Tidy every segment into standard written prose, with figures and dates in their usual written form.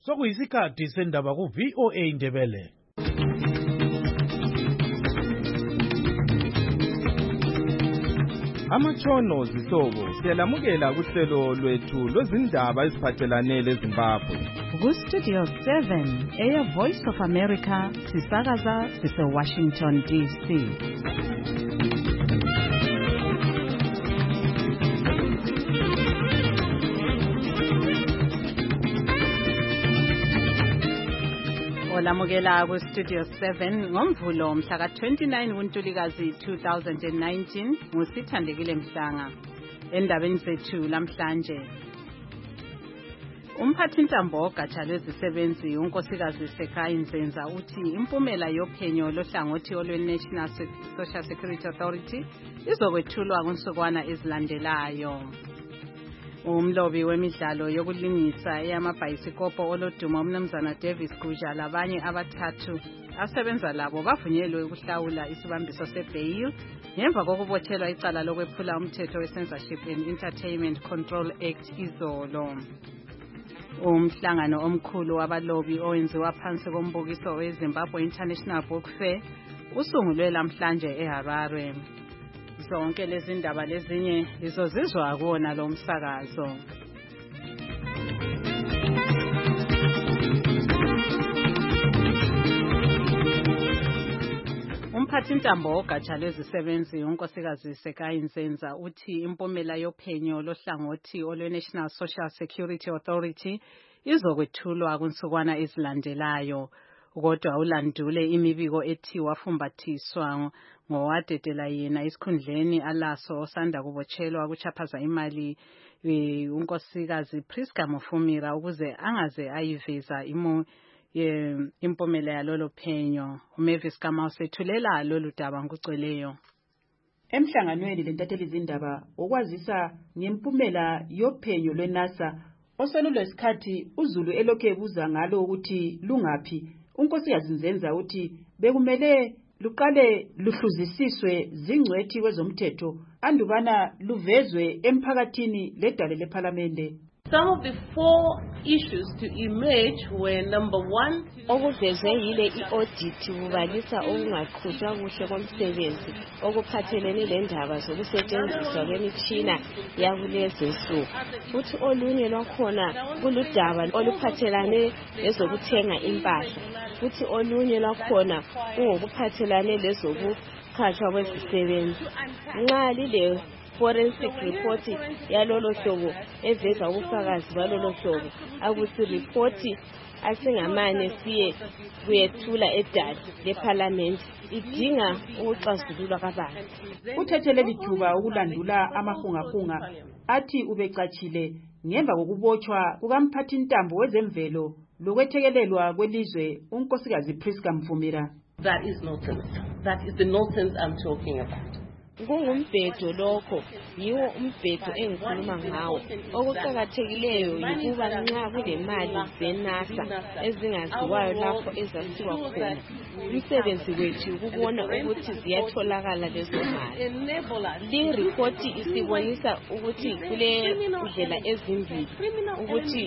Sokuyisikhathi sendaba ku VOA Indebele. Amatshono zihlobo siyalamukela kuhlelo lwethu lwezindaba eziphathelane leZimbabwe. Ku-Studio 7 eya Voice of America sisakaza sise-Washington DC. Olamukela ku-Studio 7 ngomvulo mhla ka-29 kuNtulikazi 2019 nguSithandekile Mhlanga. Endabeni zethu lamhlanje, umphathintambo wogatsha lwezisebenzi unkosikazi Sekhaya Nzenza uthi impumela yophenyo lohlangothi olwe-National Social Security Authority izokwethulwa kunsukwana ezilandelayo. Umlobi wemidlalo yokulingisa eyamabhayisikobho oloduma umnumzana Davis Guja labanye abathathu asebenza labo bavunyelwe ukuhlawula isibambiso sebail ngemva kokubotshelwa icala lokwephula umthetho we-Censorship and Entertainment Control Act izolo. Umhlangano omkhulu wabalobi owenziwa phansi kombukiso we-Zimbabwe International Book Fair usungulwe lamhlanje eHarare. Zonke lezi ndaba lezinye lizozizwa kuwona lo msakazo. Umphathintambo wogatsha lwezisebenzi unkosikazi Sekhaya Nzenza uthi impumela yophenyo lohlangothi olwe-National Social Security Authority izokwethulwa kunsukwana ezilandelayo. Kodwa ulandule imibiko ethi wafumbathiswa ngowadedela yena isikhundleni alaso osanda kubotshelwa kuchaphaza imali unkosikazi Priska Mufumira ukuze angaze ayiveza impumela yalolo phenyo. uMavis Kamau sethulela lolu daba ngugcweleyo. Emhlanganweni lentatheli izindaba okwazisa ngempumela yophenyo lweNASA oselulwesikhathi uZulu elokhe ebuza ngalo ukuthi lungaphi, unkosikazi Nzenza uthi bekumele luqale luhluzisiswe zingcwethi kwezomthetho andubana luvezwe emphakathini ledale lePhalamende. Some of the four issues to emerge were number one, okuvezwe yile i-audit kubalisa okungaqhutshwa kuhle komsebenzi okuphathelene lendaba zokusetshenziswa kwemitshina yakulezi nsuku. Futhi olunye lwakhona kuludaba oluphathelane lezokuthenga impahla. Futhi olunye lwakhona kungokuphathelane lezokukhatshwa kwezisebenzi. Nxa lile forensic report yalolo hlobo eveza ubufakazi balolo hlobo, akusi report asingamane siye kuyethula edale lePhalamende, idinga ukuxazululwa kabanzi. Uthetheleli thuba ukulandula amahungahunga athi ubecatshile ngemva kokubotshwa kukamphathintambo wezemvelo lokwethekelelwa kwelizwe unkosikazi Priska Mufumira. That is nonsense. That is the nonsense I'm talking about. Kungumbhedo lokho, yiwo umbhedo engikhuluma ngawo. Okuqakathekileyo yikuba nxa kulemali zeNASA ezingaziwayo lapho ezasiwa khona, umsebenzi wethu ukubona ukuthi ziyatholakala lezo mali. Le report isibonisa ukuthi kule ndlela ezimbili ukuthi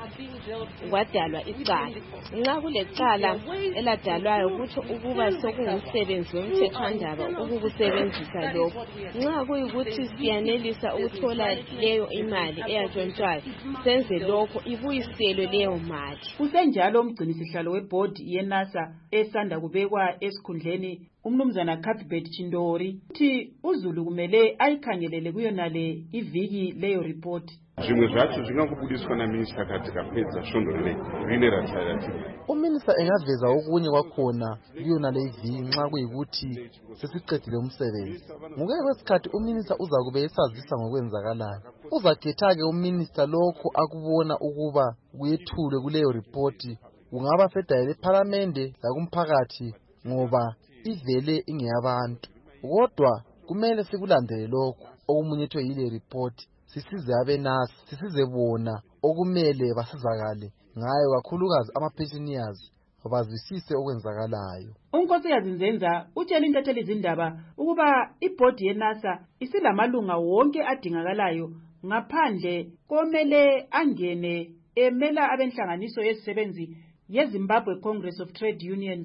kwadalwa icala. Nxa kulecala eladalwayo kutho ukuba sokungumsebenzi womthethwandaba ukukusebenzisa lokho. Nxa kuyikuthi siyanelisa ukuthola leyo imali eyatshontshwayo, senze lokho ibuyiselwe leyo mali. Kusenjalo umgcinisihlalo webhodi yeNASA esanda kubekwa esikhundleni umnumzana Cuthbert Chindori uthi uZulu kumele ayikhangelele kuyonale iviki leyo report. Zvimwe zvacho zvingangobudiswa naminista kati kapedza svondo rine ratsarati. Uminista engaveza okunye kwakhona kuyonale iviki nxa kuyikuthi sesiqedile umsebenzi. Ngokuya kwesikhathi uminista uzakube esazisa ngokwenzakalayo. Uzakhetha-ke uminista lokho akubona ukuba kuyethulwe kuleyo report, kungaba sedale lePhalamende lakumphakathi ngoba ivele ingeyabantu. Kodwa kumele sikulandele lokho okumunyethwe yile report, sisize abeNASA, sisize bona okumele basizakale ngayo, kakhulukazi ama-pensioners bazwisise okwenzakalayo. Unkosikazi Nzenza utshela intatheli izindaba ukuba ibhodi yeNASA isilamalunga wonke adingakalayo ngaphandle komele angene emela abenhlanganiso yezisebenzi yeZimbabwe Congress of Trade Unions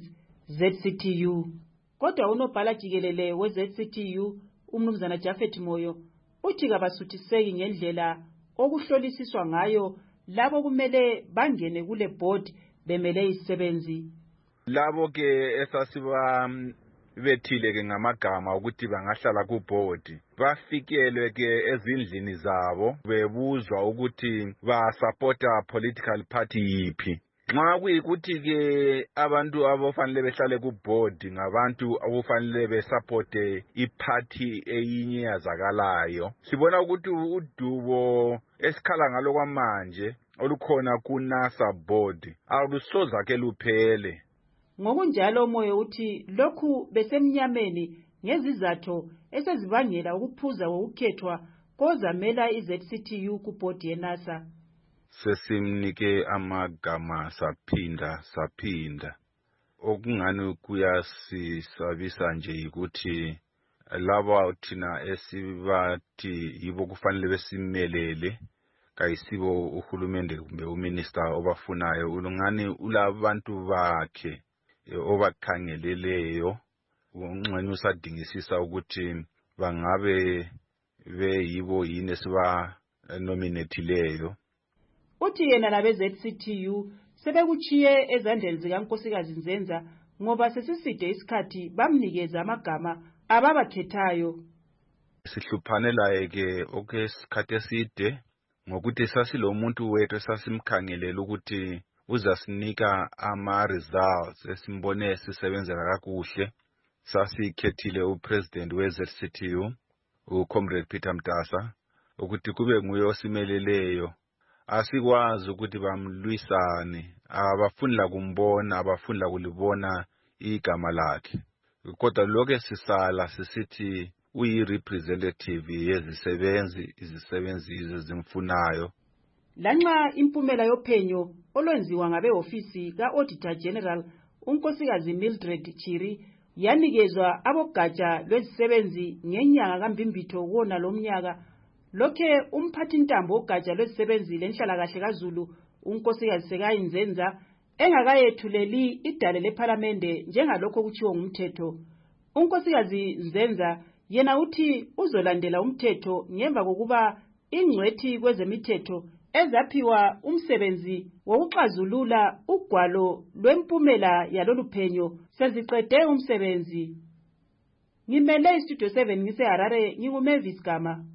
ZCTU. Kodwa unobhala jikelele we-ZCTU umnumzana Japhet Moyo uthi kabasuthiseki ngendlela okuhlolisiswa ngayo labo kumele bangene kule board bemele izisebenzi. Labo ke esasiba bethile ke ngamagama ukuthi bangahlala ku board bafikelwe ke ezindlini zabo bebuzwa ukuthi ba supporta political party yipi. Nxa kuyikuthi ke abantu abafanele behlale ku board ngabantu abafanele besupporte iparty eyinye yazakalayo. Sibona ukuthi udubo esikhala ngalo kwamanje olukhona ku NASA board alusoza ke luphele. Ngokunjalo Moyo uthi lokhu besemnyameni ngezizathu esezibangela ukuphuza kokukhethwa kozamela iZCTU ku board yeNASA. Sesimnike amagama saphinda okungani kuyasisabisa nje ukuthi laba thina esibathi yibo kufanele besimelele kayisibo uhulumende kumbe uminister obafunayo ulungani ulabantu bakhe obakhangeleleyo ungxenye usadingisisa ukuthi bangabe beyibo yini esiba nominatileyo. Uthi yena labe-ZCTU sebekuchiye ezandleni zikaNkosikazi Nzenza ngoba sesiside isikhathi bamnikeza amagama ababakhethayo. Sihluphanela ke okwesikhathi eside ngokuthi sasilomuntu wethu esasimkhangelela ukuthi uzasinika ama-results esimbone sisebenzela kakuhle. Sasikhethile upresident we-ZCTU uComrade Peter Mtasa ukuthi kube nguye osimeleleyo. Asikwazi ukuthi bamlwisane abafuni la kumbona abafuni la kulibona igama lakhe kodwa lokho sisala sisithi uyi-representative yezisebenzi izisebenzi ezimfunayo. Lanxa impumela yophenyo olwenziwa ngabe-ofisi ka-Auditor General unkosikazi Mildred Chiri yanikezwa abogatsha lwezisebenzi ngenyanga kaMbimbitho kuwona lomnyaka, lokhe umphathintambo wogatsha lwezisebenzi lenhlalakahle kaZulu unkosikazi Sekayi Nzenza engakayethuleli idale lephalamende njengalokho kutshiwo ngumthetho. Unkosikazi Nzenza yena uthi uzolandela umthetho ngemva kokuba ingcwethi kwezemithetho ezaphiwa umsebenzi wokuxazulula ugwalo lwempumela yalolu phenyo seziqede umsebenzi. Ngimele istudio 7 ngiseHarare ngikuMavis Gama.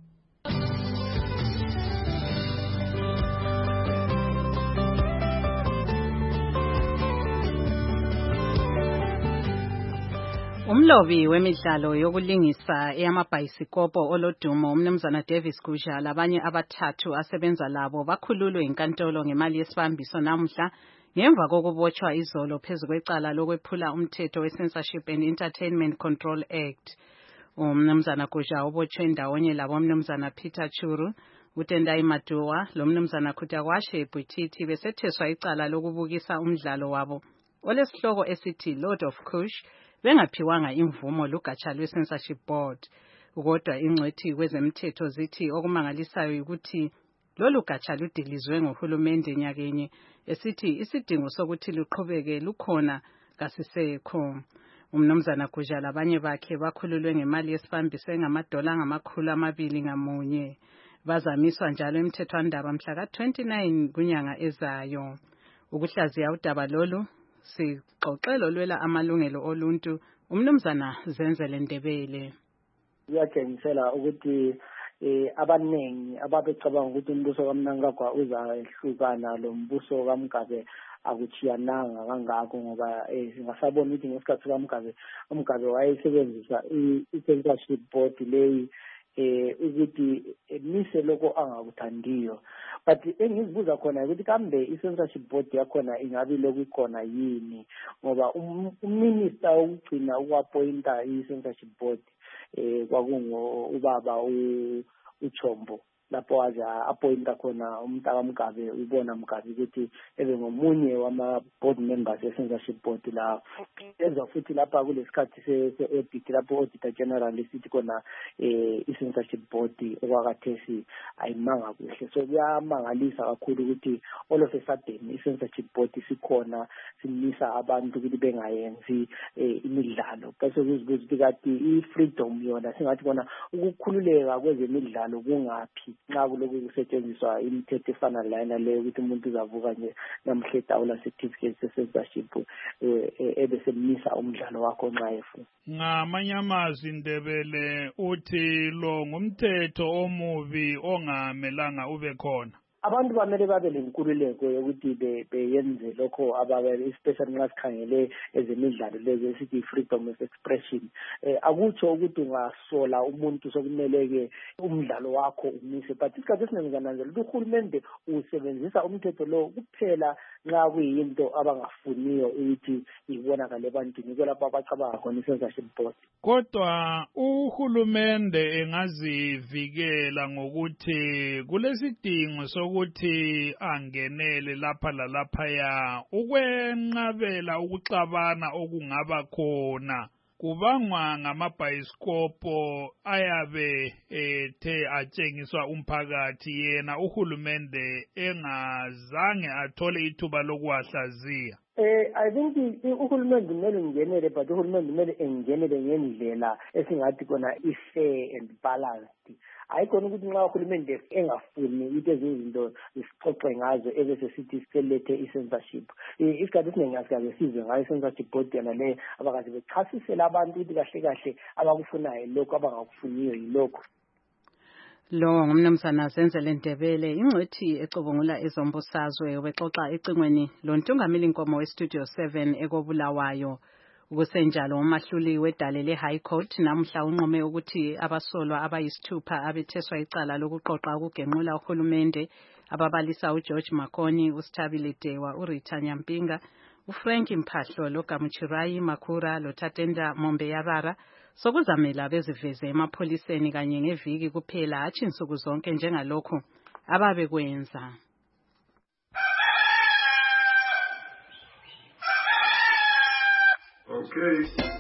Umlobi wemidlalo yokulingisa eyamabhayisikobho olodumo umnumzana Davis Gusha labanye abathathu asebenza labo bakhululwe inkantolo ngemali yesibambiso namuhla ngemva kokubotshwa izolo phezu kwecala lokwephula umthetho we-Censorship and Entertainment Control Act. Umnumzana Gusha ubotshwe ndawonye labo umnumzana Peter Churu, uTendai Maduwa lomnumzana Khutakwashe Bwititi besetheswa icala lokubukisa umdlalo wabo olesihloko esithi Lord of Kush bengaphiwanga imvumo lugatsha lwe-Censorship Board. Kodwa ingcwethi kwezemthetho zithi okumangalisayo ukuthi lolu gatsha ludilizwe ngohulumende nyakenye esithi isidingo sokuthi luqhubeke lukhona kasisekho. Umnumzana Gusha labanye bakhe bakhululwe ngemali yesibambiso engamadola $200 ngamunye. Bazamiswa njalo emthethwandaba mhla ka-29 kunyanga ezayo. Ukuhlaziya udaba lolu sixoxelo lwela amalungelo oluntu umnumzana Zenzele Ndebele. Iyatshengisela ukuthi abanengi ababecabanga ukuthi umbuso kaMnangagwa uzahlukana lo mbuso kaMgabe akuchiyananga kangako ngoba singasabona ukuthi ngesikhathi kaMgabe uMgabe wayesebenzisa i-Censorship Board leyi ukuthi emise lokho angakuthandiyo. But engizibuza khona ukuthi kambe i-Censorship Board yakhona ingabe lokhu ikhona yini ngoba uminister ukugcina ukwapointa i-Censorship Board kwakungo ubaba uChombo. lapho waze appointa khona umntaka Mgabe ubona Mgabe ukuthi ebe ngomunye wama-board members e-censorship board la ezwa futhi lapha kulesikhathi se-audit lapho auditor general isithi khona i-censorship board okwakhathesi ayimanga kuhle. So kuyamangalisa kakhulu ukuthi all of a sudden i-censorship board sikhona simisa abantu ukuthi bengayenzi imidlalo. Bese kuzibuza ukuthi kanti i-freedom yona singathi bona ukukhululeka kwezemidlalo kungaphi nxa kuloku kusetshenziswa imithetho efana lana leyo ukuthi umuntu uzavuka nje namhla etawula certificate se-censorship ebesemisa umdlalo wakho nxa efuna. Ngamanye amazwi Ndebele uthi lo ngumthetho omubi ongamelanga ube khona. Abantu bamele babe lenkululeko yokuthi beyenze lokho ababe especially nxa sikhangele ezemidlalo lezi esithi freedom of expression. Akutsho ukuthi ungasola umuntu sokumeleke umdlalo wakho umise, but isikhathi esiningi ngiyananzela ukuthi uhulumende usebenzisa umthetho lo kuphela nxa kuyinto abangafuniyo ukuthi ibonakale ebantwini, kulapho abacabanga khona i-censorship board. Kodwa uhulumende engazivikela ngokuthi kulesidingo sokuthi angenele lapha lalaphaya ukwenqabela ukuxabana okungaba khona kubangwa ngamabhayiskopo ayabe ethe atshengiswa umphakathi, yena uhulumende engazange athole ithuba lokuwahlaziya. I think uhulumende kumele ngenele, but uhulumende kumele engenele ngendlela esingathi kona i-fair and balanced. Ayikhona ukuthi nxa uhulumende engafuni ukuthi ezinto zisixoxe ngazo ebese sithi silethe i-censorship. Isikhathi esiningi asikaze sizwe ngayo i-censorship board yona le abakaze bechasisela abantu ukuthi kahle kahle abakufunayo lokho abangakufuniyo yilokho. Lo ngumnumzana Zenzele Ndebele, ingcwethi ecubungula ezombusazwe, ubexoxa ecingweni lontungameli inkomo we-Studio 7 ekobulawayo. Kusenjalo umahluli wedale le-High Court namhla unqome ukuthi abasolwa abayisithupha abetheswa icala lokuqoqa ukugenqula uhulumende ababalisa uGeorge Makoni, uSithabile Dewa, uRita Nyampinga, uFrank Mphahlo, loGamuchirayi Makhura, loThatenda Mombeyarara sokuzamela beziveze emapholiseni kanye ngeviki kuphela hatshi insuku zonke njengalokho ababekwenza. Okay.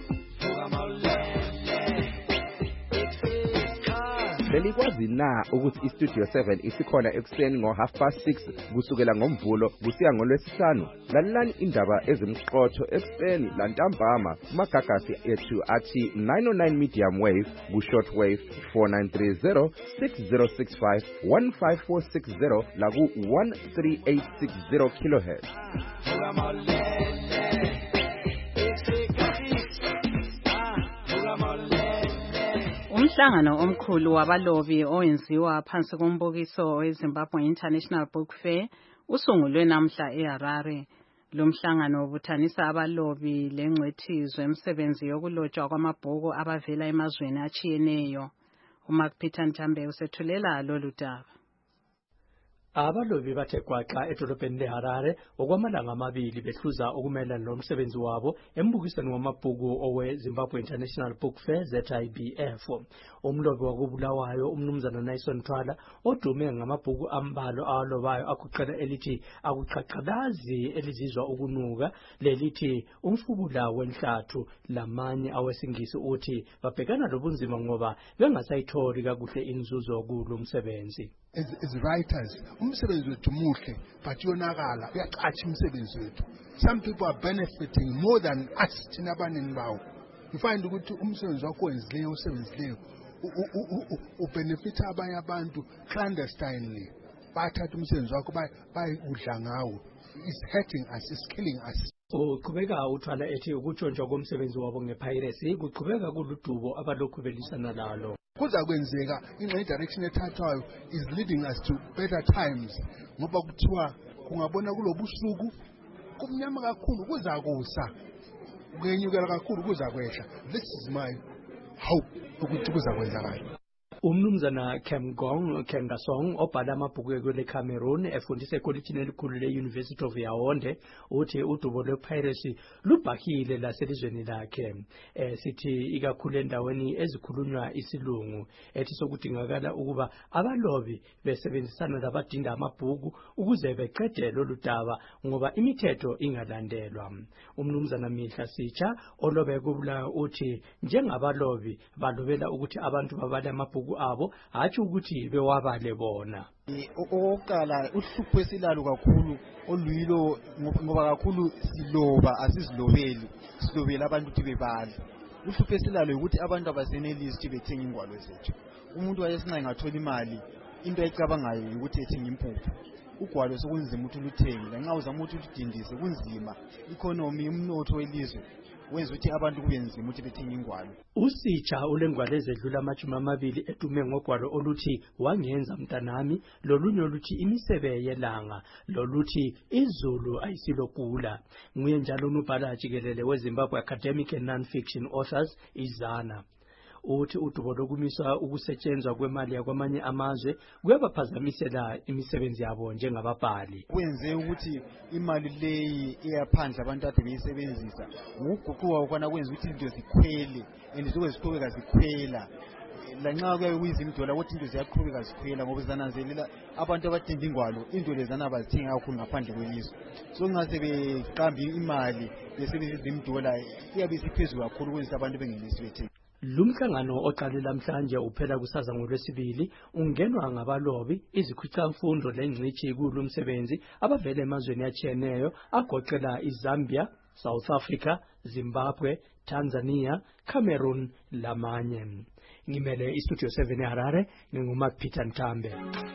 Belikwazi na ukuthi iStudio 7 isikhona ekuseni ngo6:30 kusukela ngoMvulo kusiya ngoLwesihlanu? Lalelani indaba ezimqotho ekuseni lantambama kumagagasi ethu athi 909 medium wave ku-short wave 4930 6065 15460 laku 13860 kHz. Umhlangano omkhulu wabalobi owenziwa phansi kombukiso weZimbabwe International Book Fair usungulwe namhla eHarare. Lo mhlangano ubuthanisa abalobi lengcwethizwe emsebenzi yokulotshwa kwamabhuku abavela emazweni atshiyeneyo. uMark Peter Ntambe usethulela lolu daba. Abalobi bathe gwaxa edolobheni leHarare okwamalanga amabili behluza ukumelana nomsebenzi wabo embukisweni wamabhuku oweZimbabwe International Book Fair ZIBF. Umlobi wakubulawayo umnumzana Nason Twala odume ngamabhuku ambalo awalobayo akuqala elithi akuqhaqhalazi elizizwa ukunuka, lelithi umfubula wenhlathu, lamanye awesingisi uthi babhekana lobunzima ngoba bengasayitholi kakuhle inzuzo kulo umsebenzi. As writers, umsebenzi wethu muhle but yonakala uyacatsha umsebenzi wethu. Some people are benefiting more than us thina abaningi bawo. You find ukuthi umsebenzi wakho wenzileyo usebenzileyo ubenefita abanye abantu clandestinely. Bathatha umsebenzi wakho bayudla ngawo. It's hurting us, it's killing us. Uqhubeka uthwala ethi ukutshontshwa komsebenzi wabo ngepiracy kuqhubeka kuludubo abalokhu belisana lalo. Kuza kwenzeka ingxenye direction ethathwayo is leading us to better times, ngoba kuthiwa kungabona kulobusuku kumnyama kakhulu kuza kusa, kuyenyukela kakhulu kuza kwehla. This is my hope ukuthi kuza kwenzakala. Umnumzana Kengasong obhala amabhuku kwele Cameroon efundisa ekolitshini elikhulu le-University of Yaounde uthi udubo lwe-piracy lubhakile laselizweni lakhe. Sithi ikakhulu endaweni ezikhulunywa isilungu ethi sokudingakala ukuba abalobi besebenzisana labadinga amabhuku ukuze beqede lolu daba ngoba imithetho ingalandelwa. Umnumzana Mihla Sitsha olobe kubula uthi njengabalobi balobela ukuthi abantu babale amabhuku abo hatshi ukuthi bewabale bona. Okokuqala uhlupho esilalo kakhulu oluyilo ngoba kakhulu silobela abantu ukuthi bebale. Uhlupho esilalo ukuthi abantu abasenelisi ukuthi bethenge ingwalo zethu. Umuntu wayesinqa ngathola imali into ayicabangayo ukuthi ethenge impuphu. Ugwalo sokunzima ukuthi luthenge lanxa uzama ukuthi udindise kunzima. Economy umnotho welizwe wenza ukuthi abantu kube nzima ukuthi bethenge ingwalo. Usitsha ulengwalo ezedlula 20 edume ngogwalo oluthi wangenza mntanami, lolunye oluthi imisebe yelanga, loluthi izulu ayisilokula. Nguye njalo unobhala jikelele weZimbabwe Academic and Non-Fiction Authors izana. Uthi udubo lokumiswa ukusetshenzwa kwemali yakwamanye amazwe kuyabaphazamisela imisebenzi yabo njengababhali. Kwenze ukuthi imali leyi eyaphandle abantu ade beyisebenzisa ngokuguquka ukwana kwenza ukuthi into zikhwele endizokuziqhubeka zikhwela. Lanxa kuyabe kuyizidola ukuthi into ziyaqhubeka zikhwela ngoba zananzelela abantu abadinga ingwalo into lezana abazithenga kakhulu ngaphandle kwelizwe. So ngase beqambe imali besebenzisa izidola iyabe isiphezulu kakhulu kwenza abantu bengenisi bethenga. Lumhlangano oqale namhlanje uphela kusaza ngoLwesibili ungenwa ngabalobi izikhwicamfundo lengcitshi kulumsebenzi abavela emazweni atshiyeneyo agoqela iZambia, South Africa, Zimbabwe, Tanzania, Cameroon lamanye. Ngimele iStudio 7 eHarare ngingumapita Ntambe.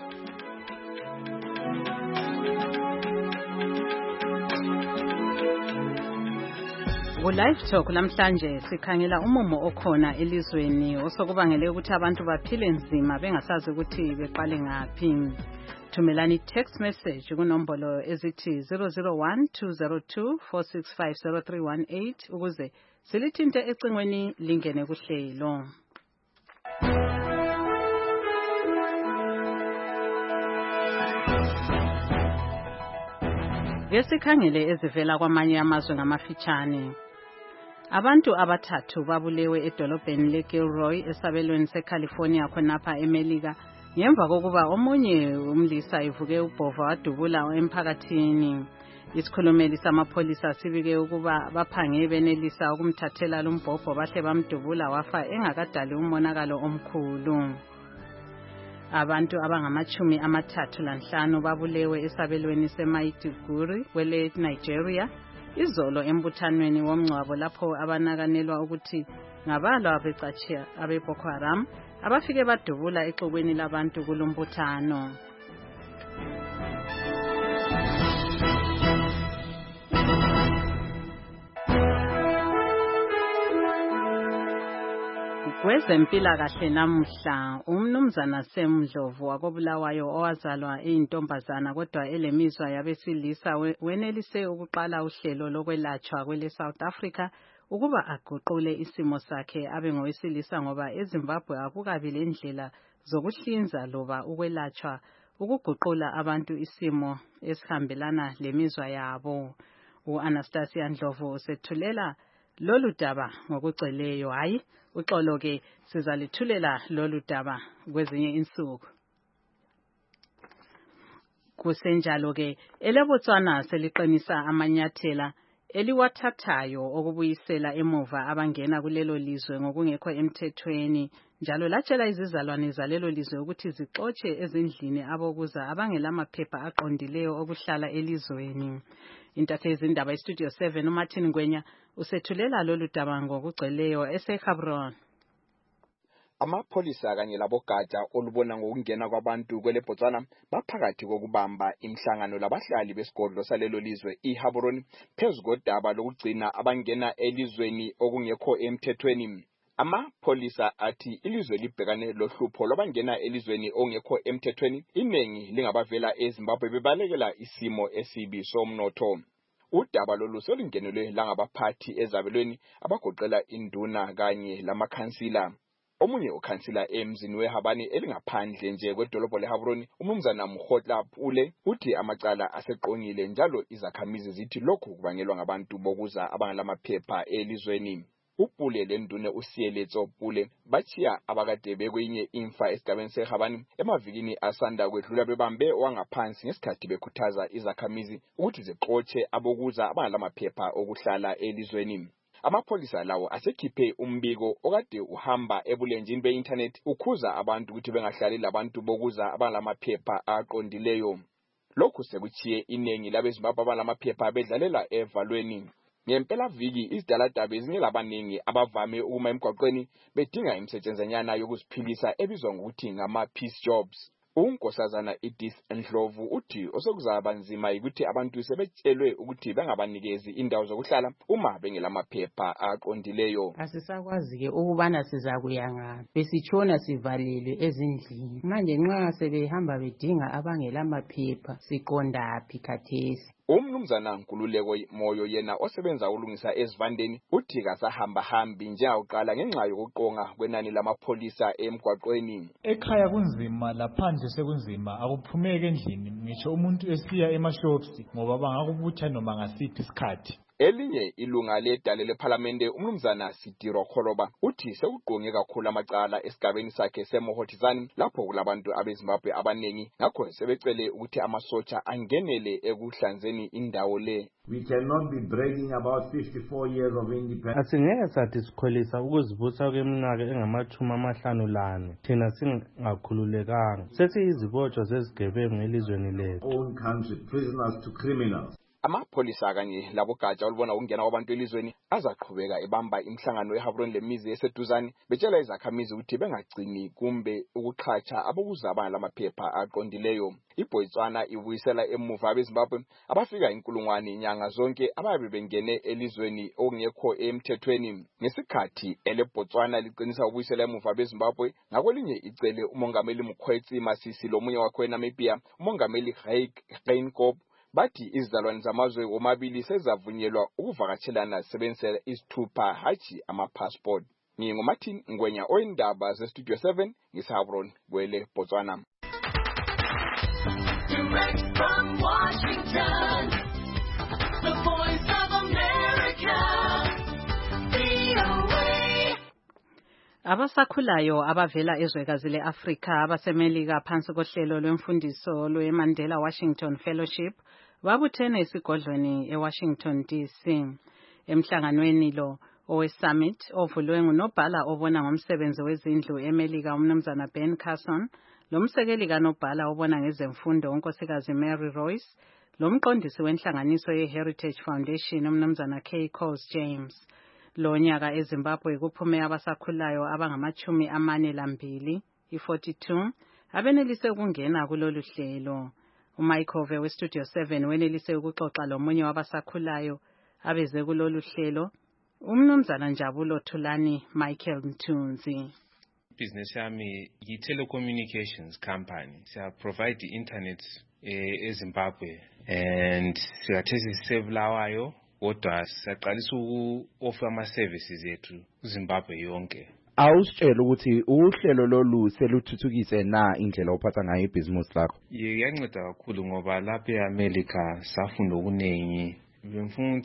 Live Talk namhlanje sikhangela umumo okhona elizweni osokubangele ukuthi abantu baphile nzima bengasazi ukuthi beqale ngaphi. Thumelani text message kunombolo ezithi 001-202-465-0318 ukuze silithinte ecingweni lingene kuhlelo. Ngesikhangele ezivela kwamanye amazwe ngamafitshane. Abantu abathathu babulewe edolobheni leGilroy esabelweni seCalifornia khonapha eMelika ngemva kokuba omunye umlisa evuke ubhova wadubula emphakathini. Isikhulumeli samapholisa sibike ukuba baphange benelisa ukumthathela lumbhobho bahle bamdubula wafa engakadali umonakalo omkhulu. Abantu abangama-35 babulewe esabelweni seMaiduguri kwele Nigeria izolo embuthanweni womngcwabo lapho abanakanelwa ukuthi ngabalwa becatshiya abe Boko Haram abafike badubula exukwini labantu kulumbuthano. Kwezempilakahle namuhla umnumzana Semdlovu wakobulawayo owazalwa eyintombazana kodwa elemizwa yabesilisa wenelise ukuqala uhlelo lokwelatshwa kwele South Africa ukuba aguqule isimo sakhe abe ngowesilisa ngoba eZimbabwe akukabi lendlela zokuhlinza loba ukwelatshwa ukuguqula abantu isimo esihambelana lemizwa yabo. U-Anastasia Ndlovu usethulela lolu daba ngokugcweleyo. Hayi uxolo ke sizalithulela lolu daba kwezinye insuku. Kusenjalo ke eleBotswana seliqinisa amanyathela eliwathathayo okubuyisela emuva abangena kulelo lizwe ngokungekho emthethweni njalo latshela izizalwane zalelo lizwe ukuthi zixotshe ezindlini abokuza abangelamaphepha aqondileyo okuhlala elizweni. Intatheli indaba iStudio 7 uMartin Ngwenya usethulela lolu daba ngokugcweleyo eseHabron. Amapholisa kanye labogatsha olubona ngokungena kwabantu kweleBotswana baphakathi kokubamba imhlangano labahlali besigodlo salelo lizwe iHabron phezukodaba lokugcina abangena elizweni okungekho emthethweni. Amapholisa athi ilizwe libhekane lohlupho lwabangena elizweni ongekho emthethweni inengi lingabavela eZimbabwe bebalekela isimo esibi somnotho. Udaba lolu selingenelwe langabaphathi ezabelweni abagoqela induna kanye lamakhansila. Omunye ukhansila emzini weHabani elingaphandle nje kwedolobho leHabroni, umnumzana Mkhotla Pule, uthi amacala aseqongile njalo izakhamizi zithi lokhu kubangelwa ngabantu bokuza abangalamaphepha elizweni. Upule lendune uSieletso Pule bachiya abakade bekwenye imfa esigabeni seHabani emavikini asanda kwedlula bebambe wangaphansi ngesikhathi bekhuthaza izakhamizi ukuthi zixotshe abokuza abangalamaphepha okuhlala elizweni. Amapholisa lawo asekhiphe umbiko okade uhamba ebulenjini be-internet ukhuza abantu ukuthi bengahlali labantu bokuza abangalamaphepha aqondileyo. Lokhu sekuchiye inengi labeZimbabwe abangalamaphepha bedlalela evalweni. Ngempela viki izidaladaba ezinye labaningi abavame ukuma emgwaqweni bedinga imisetshenzanyana yokuziphilisa ebizwa ngokuthi ngama-peace jobs. Unkosazana Edith Ndlovu uthi osokuzaba nzima ukuthi abantu sebetshelwe ukuthi bengabanikezi indawo zokuhlala uma bengelamaphepha aqondileyo. Asisakwazi-ke ukubana sizakuya ngaphi, besitshona sivalelwe ezindlini. Manje nxa sebehamba bedinga abangelamaphepha siqondaphi khathesi? Umnumzana Nkululeko Moyo yena osebenza ukulungisa ezivandeni uthi kasahamba hambi njengaqala ngenxa yokuqonga kwenani lamapholisa emgwaqweni. Ekhaya kunzima, laphandle sekunzima, akuphumeke endlini ngisho umuntu esiya emashopsi ngoba bangakubutha noma ngasiphi isikhathi. Elinye ilunga ledale leParlamente umnumzana Sidiro Kholoba uthi sekuqonge kakhulu amacala esigabeni sakhe seMohotisani lapho kulabantu abeZimbabwe abanengi ngakho sebecele ukuthi amasotsha angenele ekuhlanzeni indawo le. We cannot be bragging about 54 years of independence. Asingeke sathi sikholisa ukuzibusa kweminyaka engama-54 thina singakhululekanga. Sesiyizibotshwa zezigebengu elizweni lethu. Own country, prisoners to criminals. Amapholisa kanye labogatsha olubona ukungena kwabantu elizweni azaqhubeka ebamba imihlangano eHabroni lemizi eseduzane betshela izakhamizi ukuthi bengagcini kumbe ukuqhatsha abokuza abangalamaphepha aqondileyo. IBotswana ibuyisela emuva abeZimbabwe abafika 1,000 inyanga zonke ababe bengene elizweni okungekho emthethweni. Ngesikhathi eleBotswana liqinisa ubuyisela emuva abeZimbabwe, ngakwelinye icele umongameli Mkhwetsi Masisi lomunye wakhe eNamibia umongameli Geingob bathi izizalwane zamazwe omabili sezavunyelwa ukuvakatshelana sebenzisa isithupha hachi ama-passport. NginguMartin Ngwenya oyindaba zeStudio 7 ngiseHabroni kwele Botswana. Direct from Washington, the Voice of America, VOA. Abasakhulayo abavela ezwekazi leAfrika abasemelika phansi kohlelo lwemfundiso lweMandela Washington Fellowship babuthene esigodlweni eWashington DC. Emhlanganweni lo owe-summit ovulwe ngunobhala obona ngomsebenzi wezindlu eMelika umnumzana Ben Carson, lomsekeli kanobhala obona ngezemfundo unkosikazi Mary Royce, lomqondisi wenhlanganiso ye-Heritage Foundation umnumzana K. Coles James. Lo nyaka eZimbabwe kuphume abasakhulayo abangama-42, i-42, abenelise ukungena kulolu hlelo. uMichael weStudio 7 wenelise ukuxoxa lomunye wabasakhulayo abeze kulolu hlelo, umnumzana Njabulo Thulani Michael Mthunzi. Business yami yi-telecommunications company. Siya provide internet eZimbabwe and siyathesi sisebulawayo kodwa siyaqalisa uku-offer ama-services ethu Zimbabwe yonke. Awusitshela ukuthi uhlelo lolu seluthuthukise na indlela ophatha ngayo ibhizinisi lakho? Yanceda kakhulu ngoba lapha eAmerica safunda okuningi. Bengifuna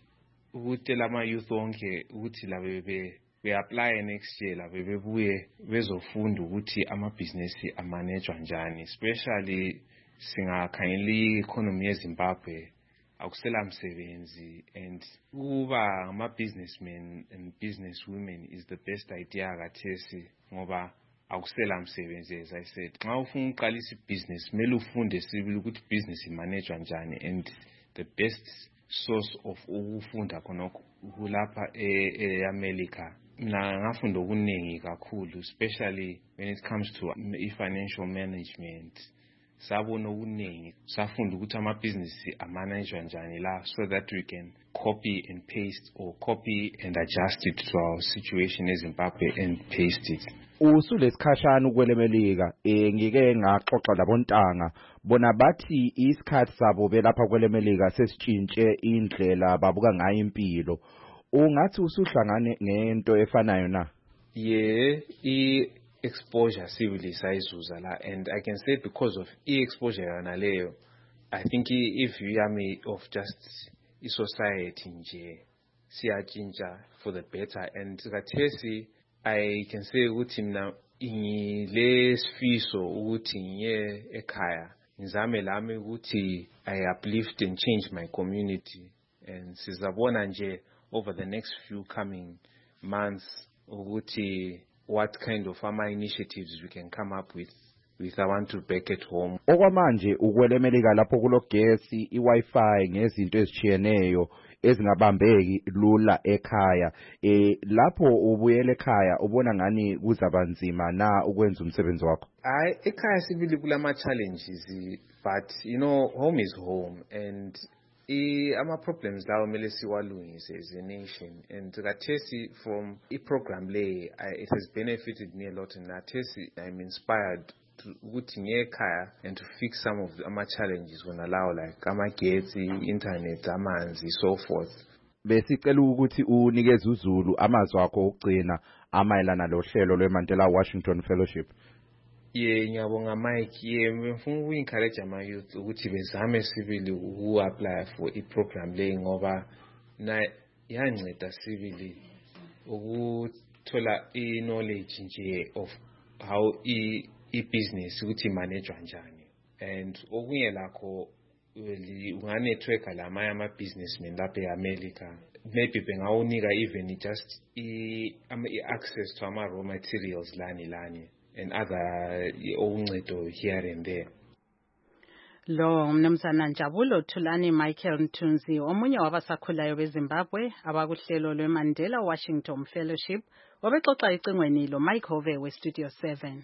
ukuthi lama youth onke ukuthi la be-apply next year la bebuye bezofunda ukuthi amabhizinisi amanejwa njani, especially singakhangela i-economy yeZimbabwe akusela msebenzi, and ukuba ama-businessmen and businesswomen is the best idea kathesi ngoba akusela msebenzi. As I said, nxa ufuna uqalisa ibhizinisi kumele ufunde sibili ukuthi business imanejwa njani, and the best source of ukufunda khonokho kulapha eAmerica. Mina ngafunda okuningi kakhulu, especially when it comes to financial management. Sabona okuningi, safunda ukuthi amabhizinisi amanejwa njani la, so that we can copy and paste or copy and adjust it to our situation in Zimbabwe and paste it. Usulesikhashana ukwelemelika ngike ngaxoxa labontanga bona bathi isikhathi sabo belapha kwelemelika sesitshintshe indlela babuka ngayo impilo. Ungathi usuhlangane ngento efanayo na? exposure sibili sayizuza la, and I can say because of exposure yana leyo, I think if yami of just society nje siyachinja for the better, and kathesi I can say ukuthi mina ngilesifiso ukuthi ngiye ekhaya ngizame lami ukuthi I uplift and change my community, and sizabona nje over the next few coming months ukuthi what kind of initiatives we can come up with I want to back at home. Okwamanje ukwelemeleka lapho kulogesi, iWi-Fi ngezinto ezichiyeneyo ezingabambeki lula ekhaya. Lapho ubuyele ekhaya ubona ngani kuzabanzima na ukwenza umsebenzi wakho? Ekhaya sibili kulama challenges, but home is home, and ama problems lawo mele siwalungise as a nation, and kathesi from program le it has benefited me a lot, and kathesi I'm inspired to ukuthi ngekhaya and to fix some of the challenges when allow like amagetsi, internet, amanzi, so forth. Besicela ukuthi unikeze uZulu amazwi akho okugcina amayelana lohlelo lweMandela Washington Fellowship. Ngiyabonga Mike. Ngifuna uku-encourage ama-youth ukuthi bezame sibili uku-apply for i-program le ngoba na yanceda sibili ukuthola i-knowledge nje of how i-business ukuthi manejwa njani, and okunye lakho unganetworka lamanye ama-businessmen lapha e-America, maybe bengawunika even just i-access to ama-raw materials lani and other uncedo here and there. Lo mnumzana Njabulo Thulani Michael Mthunzi, omunye wabasakhulayo beZimbabwe abakuhlelo lweMandela Washington Fellowship, obexoxa icingweni lo Mike Hove weStudio 7.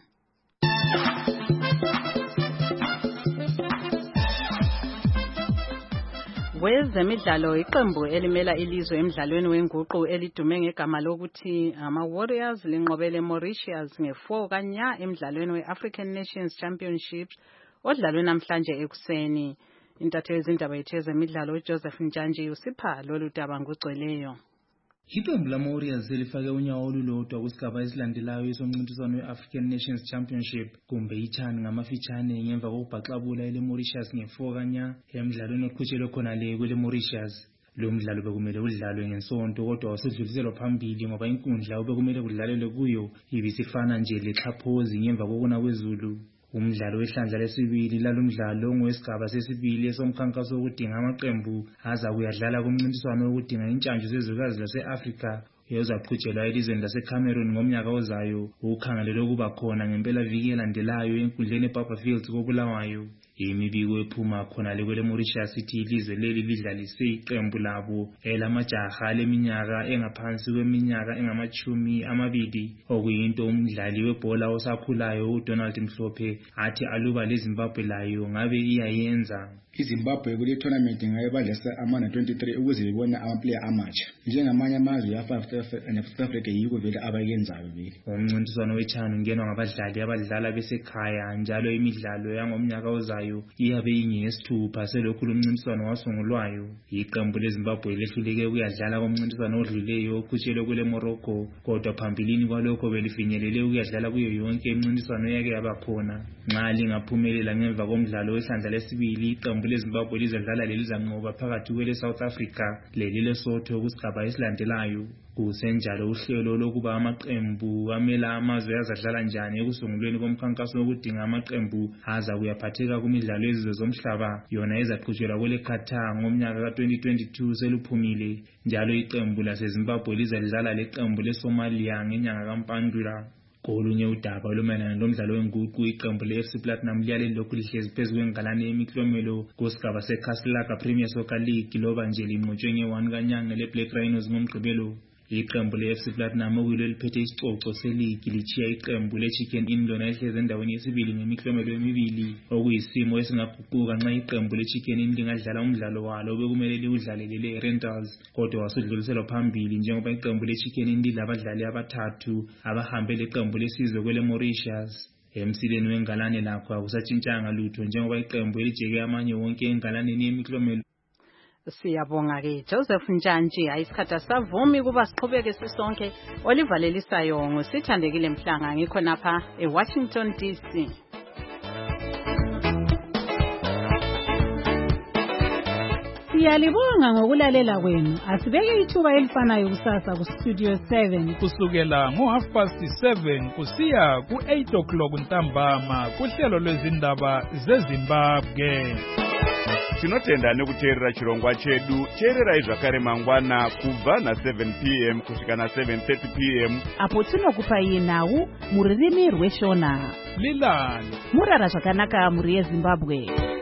Kwezemidlalo, iqembu elimela ilizwe emidlalweni wenguqu elidume ngegama lokuthi ama-Warriors linqobele Mauritius nge-4 kanya emidlalweni we-African Nations Championships odlalwe namhlanje ekuseni. Intatheli zindaba yethu yezemidlalo uJoseph Njanji usipha lolu daba ngokugcweleyo. Iqembu lama-Warriors selifake unyawo olulodwa kusigaba esilandelayo esomncintiswano we-African Nations Championship kumbe iCHAN ngamafitshane ngemva kokubhaxabula ele-Mauritius nge-4 kanya emidlalweni oqhutshelwe khona le kwele-Mauritius. Lo mdlalo bekumele udlalwe ngesonto kodwa wasedluliselwa phambili ngoba inkundla obekumele kudlalelwe kuyo ibisifana nje lexhaphozi ngemva kokuna kwezulu. Umdlalo wehlandla lesibili lalomdlalo ongowesigaba sesibili esomkhankaso wokudinga amaqembu aza kuyadlala kumncintiswano wokudinga intshantshu zezwekazi lase-Afrika ezaqhutshelwa elizweni laseCameroon ngomnyaka ozayo. Ukhangelelwe ukuba khona ngempelaviki elandelayo enkundleni eBarberfield koBulawayo. Imibiko ephuma khona le kwele-Mauritius ithi ilizwe leli lidlalise iqembu labo elamajaha leminyaka engaphansi kweminyaka engama-20 okuyinto umdlali webhola osakhulayo uDonald Mhlophe athi aluba leZimbabwe layo ngabe iyayenza. iZimbabwe kule tournament ngayo badlasa ama-23 ukuze bebona amaplayer amatsha njengamanye amazwe South Africa yiko vele abayenzayo vele. Umncintiswano weCHAN ungenwa ngabadlali abadlala besekhaya njalo imidlalo yangomnyaka ozayo iyabe ingesithupha selokhu umncintiswano wasungulwayo. Iqembu leZimbabwe lehluleke ukuyadlala komncintiswano odluleyo oqhutshelwe kule Morocco, kodwa phambilini kwalokho belifinyelele ukuyadlala kuyo yonke imncintiswano yake yabakhona. Nxa lingaphumelela ngemva komdlalo wehlandla lesibili, iqembu leZimbabwe lizadlala lelizanqoba phakathi kwele South Africa lelilesotho kusigaba esilandelayo. Kusenjalo uhlelo lokuba amaqembu amela amazwe azadlala njani ekusungulweni komkhankaso wokudinga amaqembu aza kuyaphatheka kumidlalo yezizwe zomhlaba yona ezaqhutshelwa kwele Qatar ngomnyaka ka-2022 seluphumile. Njalo iqembu laseZimbabwe lizadlala leqembu leSomalia ngenyanga kaMpandula. Kolunye udaba olumayelana lomdlalo wenguqu, iqembu le-FC Platinum liyalelokhu lihlezi phezu kwengalane yemiklomelo kusigaba seCastlelaga Premier Soccer League loba nje linqotshwe nge-1 kanyanga le-Black Rhinos ngomgqibelo. Iqembu le-FC Platinum okuyilo liphethe isicoco seligi lichiya iqembu le-Chicken Inn lona ehlezi endaweni yesibili ngemiklomelo emibili, okuyisimo esingaguquka nxa iqembu le-Chicken Inn lingadlala umdlalo walo bekumele liwudlalele le-Rentals, kodwa wasudluliselwa phambili njengoba iqembu le-Chicken Inn lidlabadlali abathathu abahambe leqembu lesizwe kwele-Mauritius. Emsileni wengalane lakho akusatshintshanga lutho njengoba iqembu elijeke amanye wonke engalaneni yemiklomelo. Siyabonga-ke Joseph Njantshi. Hayi isikhathi asavumi kuba siqhubeke sisonke. Oliver Lelisayo ngusithandekile Mhlanga ngikho napha eWashington DC. Siyalibonga ngokulalela kwenu. Asibeke ithuba elifanayo kusasa ku Studio 7 kusukela ngo7:30 kusiya ku8 ntambama kuhlelo lwezindaba zeZimbabwe. Tinotenda nekuteerera chirongwa chedu. Teererai zvakare mangwana kubva na7 p.m. kusvika na7:30 p.m. apo tinokupai nhau muririmi rweshona. Lilani murara zvakanaka muri yeZimbabwe.